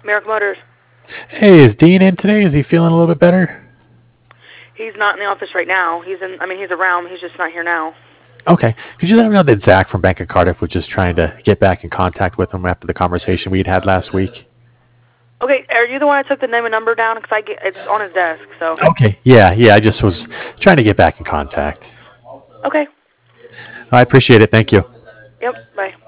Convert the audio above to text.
Merrick Motors. Hey, is Dean in today? Is he feeling a little bit better? He's not in the office right now. He's around. He's just not here now. Okay. Could you let him know that Zach from Bank of Cardiff was just trying to get back in contact with him after the conversation we'd had last week? Okay, are you the one that took the name and number down? Because it's on his desk, so. Okay. Yeah. I just was trying to get back in contact. Okay. I appreciate it. Thank you. Yep, bye.